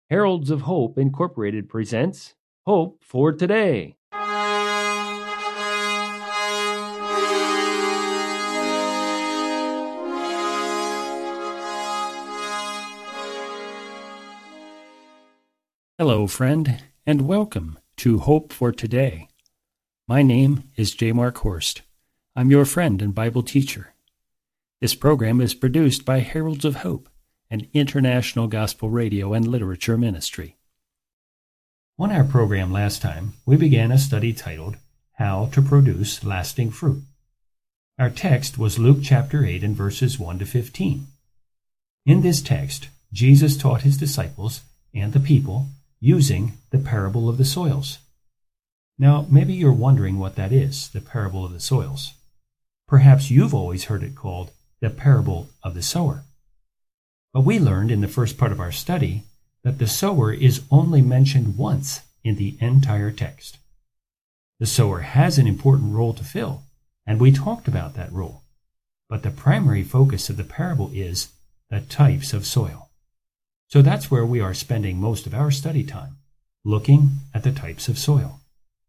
Heralds of Hope Incorporated presents Hope for Today. Hello, friend, and welcome to Hope for Today. My name is J. Mark Horst. I'm your friend and Bible teacher. This program is produced by Heralds of Hope, an international gospel radio and literature ministry. On our program last time, we began a study titled, How to Produce Lasting Fruit. Our text was Luke chapter 8 and verses 1 to 15. In this text, Jesus taught his disciples and the people using the parable of the soils. Now, maybe you're wondering what that is, the parable of the soils. Perhaps you've always heard it called the parable of the sower. But we learned in the first part of our study that the sower is only mentioned once in the entire text. The sower has an important role to fill, and we talked about that role. But the primary focus of the parable is the types of soil. So that's where we are spending most of our study time, looking at the types of soil.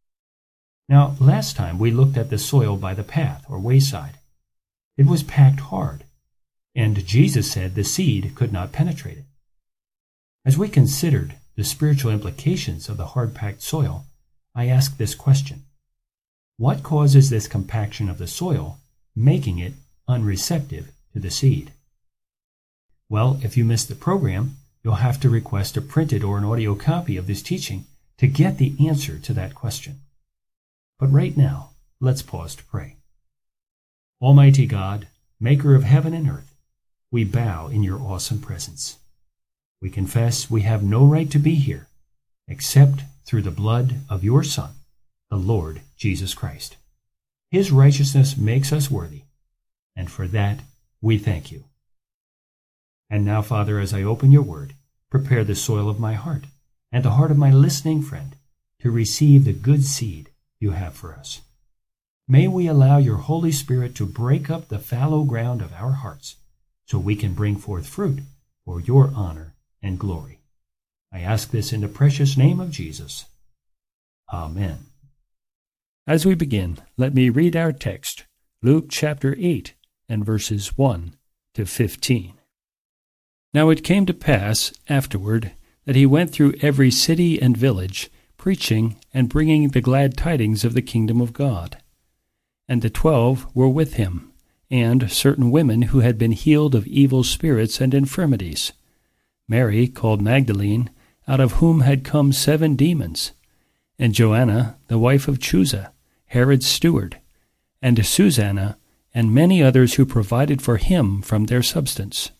Now, last time we looked at the soil by the path or wayside. It was packed hard, and Jesus said the seed could not penetrate it. As we considered the spiritual implications of the hard-packed soil, I asked this question: what causes this compaction of the soil, making it unreceptive to the seed? Well, if you missed the program, you'll have to request a printed or an audio copy of this teaching to get the answer to that question. But right now, let's pause to pray. Almighty God, maker of heaven and earth, we bow in your awesome presence. We confess we have no right to be here except through the blood of your Son, the Lord Jesus Christ. His righteousness makes us worthy, and for that we thank you. And now, Father, as I open your word, prepare the soil of my heart and the heart of my listening friend to receive the good seed you have for us. May we allow your Holy Spirit to break up the fallow ground of our hearts so we can bring forth fruit for your honor and glory. I ask this in the precious name of Jesus. Amen. As we begin, let me read our text, Luke chapter 8 and verses 1 to 15. Now it came to pass afterward that he went through every city and village, preaching and bringing the glad tidings of the kingdom of God. And the 12 were with him, and certain women who had been healed of evil spirits and infirmities. Mary, called Magdalene, out of whom had come 7 demons, and Joanna, the wife of Chuza, Herod's steward, and Susanna, and many others who provided for him from their substance.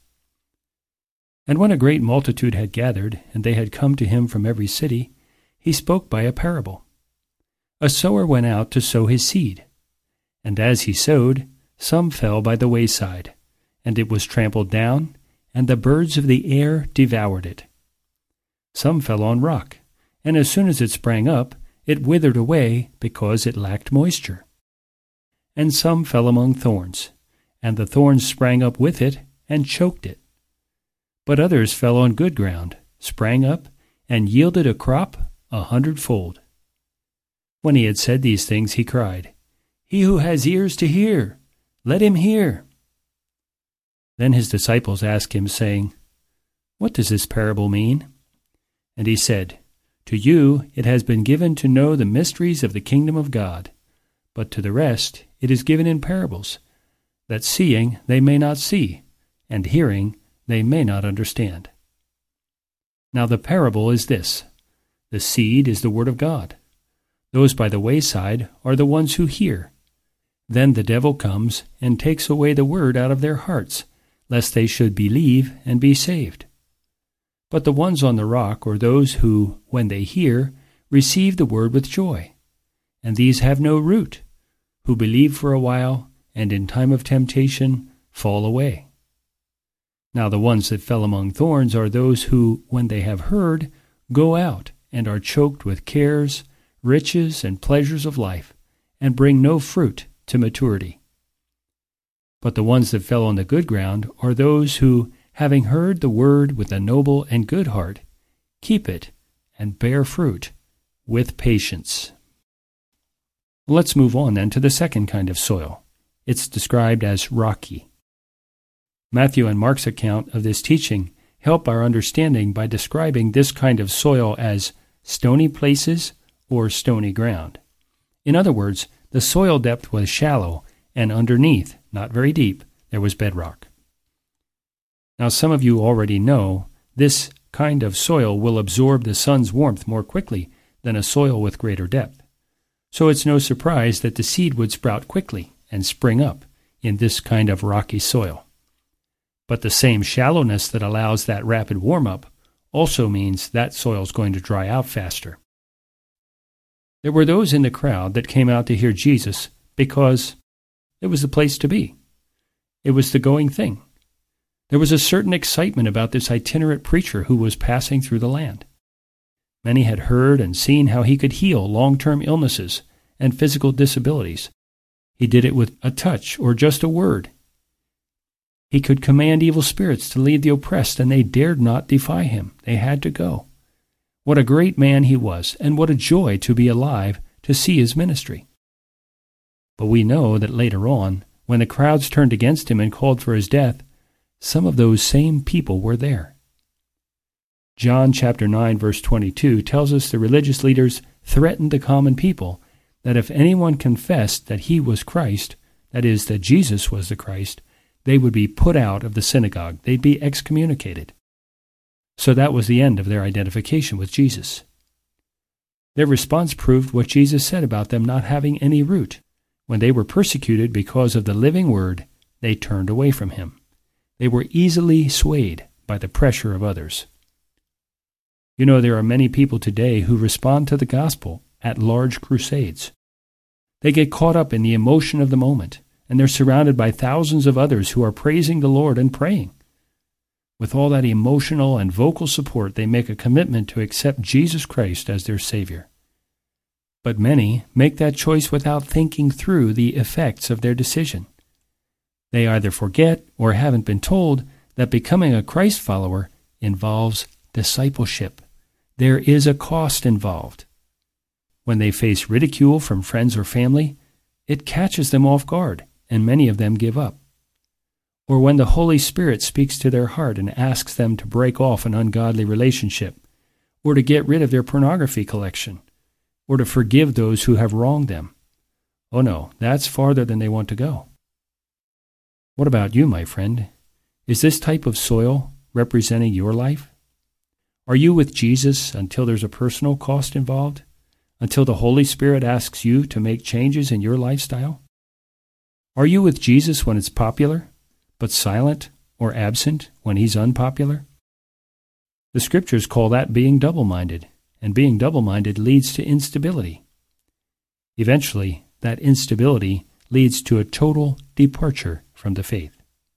And when a great multitude had gathered, and they had come to him from every city, he spoke by a parable. A sower went out to sow his seed. And as he sowed, some fell by the wayside, and it was trampled down, and the birds of the air devoured it. Some fell on rock, and as soon as it sprang up, it withered away because it lacked moisture. And some fell among thorns, and the thorns sprang up with it and choked it. But others fell on good ground, sprang up, and yielded a crop 100-fold. When he had said these things, he cried, "He who has ears to hear, let him hear." Then his disciples asked him, saying, "What does this parable mean?" And he said, "To you it has been given to know the mysteries of the kingdom of God, but to the rest it is given in parables, that seeing they may not see, and hearing they may not understand." Now the parable is this: the seed is the word of God. Those by the wayside are the ones who hear. Then the devil comes and takes away the word out of their hearts, lest they should believe and be saved. But the ones on the rock are those who, when they hear, receive the word with joy. And these have no root, who believe for a while, and in time of temptation fall away. Now the ones that fell among thorns are those who, when they have heard, go out and are choked with cares, riches, and pleasures of life, and bring no fruit to maturity. But the ones that fell on the good ground are those who, having heard the word with a noble and good heart, keep it, and bear fruit with patience. Let's move on then to the second kind of soil. It's described as rocky. Matthew and Mark's account of this teaching help our understanding by describing this kind of soil as stony places or stony ground. In other words, the soil depth was shallow, and underneath, not very deep, there was bedrock. Now, some of you already know this kind of soil will absorb the sun's warmth more quickly than a soil with greater depth. So it's no surprise that the seed would sprout quickly and spring up in this kind of rocky soil. But the same shallowness that allows that rapid warm-up also means that soil is going to dry out faster. There were those in the crowd that came out to hear Jesus because it was the place to be. It was the going thing. There was a certain excitement about this itinerant preacher who was passing through the land. Many had heard and seen how he could heal long-term illnesses and physical disabilities. He did it with a touch or just a word. He could command evil spirits to leave the oppressed, and they dared not defy him. They had to go. What a great man he was, and what a joy to be alive to see his ministry. But we know that later on, when the crowds turned against him and called for his death, some of those same people were there. John chapter 9, verse 22 tells us the religious leaders threatened the common people that if anyone confessed that he was Christ, that is, that Jesus was the Christ, they would be put out of the synagogue. They'd be excommunicated. So that was the end of their identification with Jesus. Their response proved what Jesus said about them not having any root. When they were persecuted because of the living word, they turned away from him. They were easily swayed by the pressure of others. You know, there are many people today who respond to the gospel at large crusades. They get caught up in the emotion of the moment, and they're surrounded by thousands of others who are praising the Lord and praying. With all that emotional and vocal support, they make a commitment to accept Jesus Christ as their Savior. But many make that choice without thinking through the effects of their decision. They either forget or haven't been told that becoming a Christ follower involves discipleship. There is a cost involved. When they face ridicule from friends or family, it catches them off guard, and many of them give up. Or when the Holy Spirit speaks to their heart and asks them to break off an ungodly relationship, or to get rid of their pornography collection, or to forgive those who have wronged them. Oh no, that's farther than they want to go. What about you, my friend? Is this type of soil representing your life? Are you with Jesus until there's a personal cost involved? Until the Holy Spirit asks you to make changes in your lifestyle? Are you with Jesus when it's popular, but silent or absent when he's unpopular? The Scriptures call that being double-minded, and being double-minded leads to instability. Eventually, that instability leads to a total departure from the faith.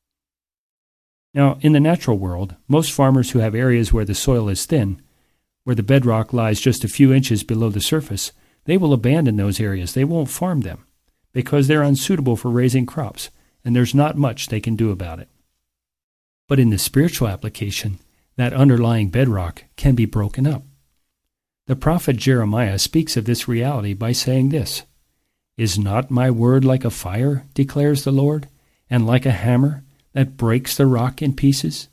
Now, in the natural world, most farmers who have areas where the soil is thin, where the bedrock lies just a few inches below the surface, they will abandon those areas. They won't farm them because they're unsuitable for raising crops, and there's not much they can do about it. But in the spiritual application, that underlying bedrock can be broken up. The prophet Jeremiah speaks of this reality by saying this, "Is not my word like a fire, declares the Lord, and like a hammer that breaks the rock in pieces?"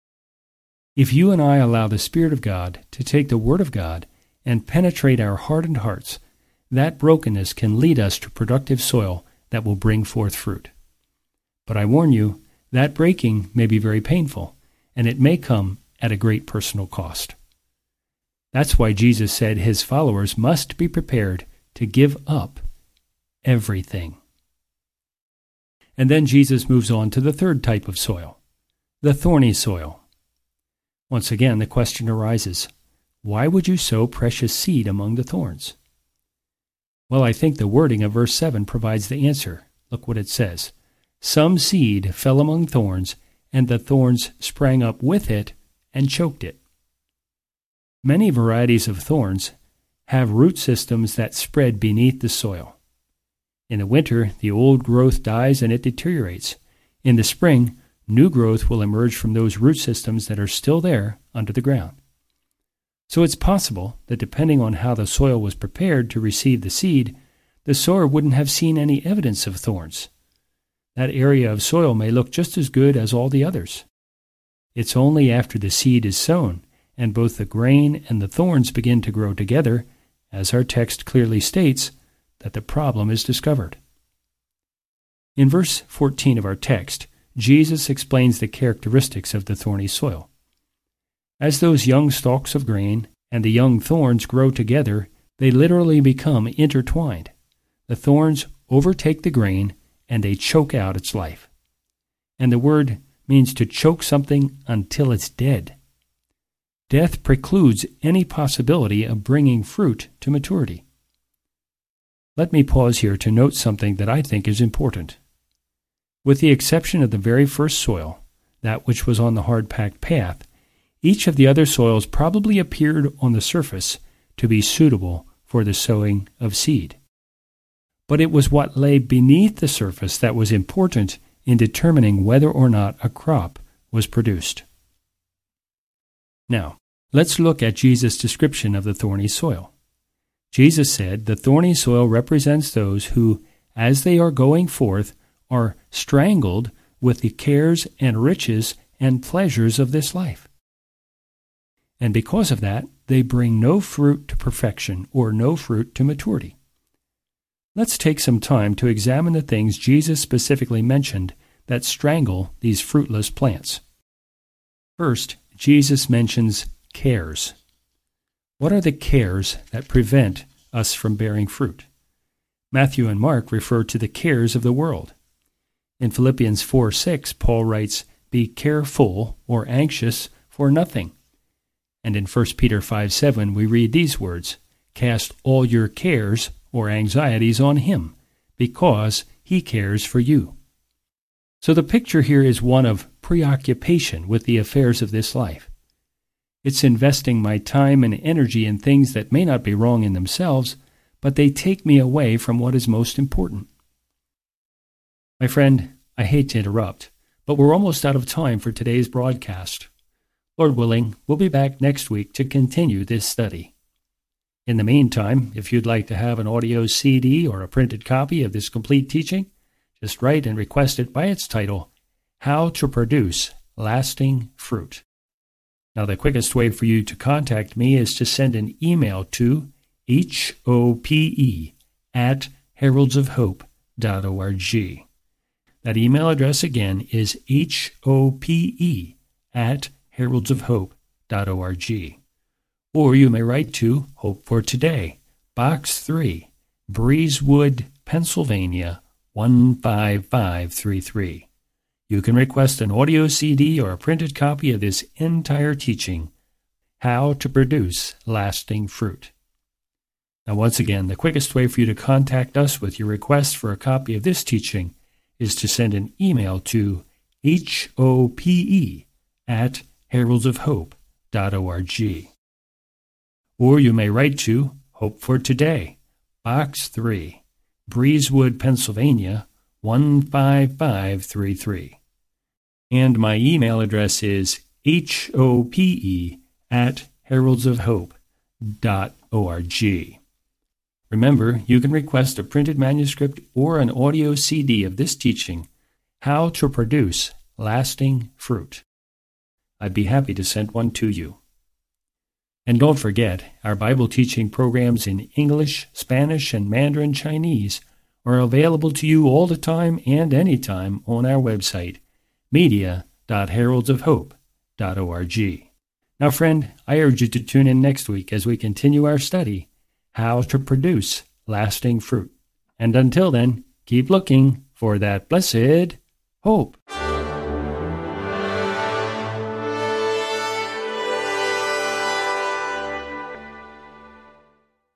If you and I allow the Spirit of God to take the Word of God and penetrate our hardened hearts, that brokenness can lead us to productive soil that will bring forth fruit. But I warn you, that breaking may be very painful, and it may come at a great personal cost. That's why Jesus said his followers must be prepared to give up everything. And then Jesus moves on to the third type of soil, the thorny soil. Once again, the question arises, why would you sow precious seed among the thorns? Well, I think the wording of verse 7 provides the answer. Look what it says. Some seed fell among thorns, and the thorns sprang up with it and choked it. Many varieties of thorns have root systems that spread beneath the soil. In the winter, the old growth dies and it deteriorates. In the spring, new growth will emerge from those root systems that are still there under the ground. So it's possible that depending on how the soil was prepared to receive the seed, the sower wouldn't have seen any evidence of thorns. That area of soil may look just as good as all the others. It's only after the seed is sown and both the grain and the thorns begin to grow together, as our text clearly states, that the problem is discovered. In verse 14 of our text, Jesus explains the characteristics of the thorny soil. As those young stalks of grain and the young thorns grow together, they literally become intertwined. The thorns overtake the grain and they choke out its life. And the word means to choke something until it's dead. Death precludes any possibility of bringing fruit to maturity. Let me pause here to note something that I think is important. With the exception of the very first soil, that which was on the hard-packed path, each of the other soils probably appeared on the surface to be suitable for the sowing of seed. But it was what lay beneath the surface that was important in determining whether or not a crop was produced. Now, let's look at Jesus' description of the thorny soil. Jesus said the thorny soil represents those who, as they are going forth, are strangled with the cares and riches and pleasures of this life. And because of that, they bring no fruit to perfection or no fruit to maturity. Let's take some time to examine the things Jesus specifically mentioned that strangle these fruitless plants. First, Jesus mentions cares. What are the cares that prevent us from bearing fruit? Matthew and Mark refer to the cares of the world. In Philippians 4:6, Paul writes, "Be careful or anxious for nothing." And in 1 Peter 5:7, we read these words, "Cast all your cares or anxieties on him, because he cares for you." So the picture here is one of preoccupation with the affairs of this life. It's investing my time and energy in things that may not be wrong in themselves, but they take me away from what is most important. My friend, I hate to interrupt, but we're almost out of time for today's broadcast. Lord willing, we'll be back next week to continue this study. In the meantime, if you'd like to have an audio CD or a printed copy of this complete teaching, just write and request it by its title, How to Produce Lasting Fruit. Now, the quickest way for you to contact me is to send an email to hope@heraldsofhope.org. That email address again is hope@heraldsofhope.org. Or you may write to Hope for Today, Box 3, Breezewood, Pennsylvania, 15533. You can request an audio CD or a printed copy of this entire teaching, How to Produce Lasting Fruit. Now, once again, the quickest way for you to contact us with your request for a copy of this teaching is to send an email to hope@heraldsofhope.org. Or you may write to Hope for Today, Box 3, Breezewood, Pennsylvania, 15533. And my email address is hope@heraldsofhope.org. Remember, you can request a printed manuscript or an audio CD of this teaching, How to Produce Lasting Fruit. I'd be happy to send one to you. And don't forget, our Bible teaching programs in English, Spanish, and Mandarin Chinese are available to you all the time and anytime on our website, media.heraldsofhope.org. Now, friend, I urge you to tune in next week as we continue our study, How to Produce Lasting Fruit. And until then, keep looking for that blessed hope.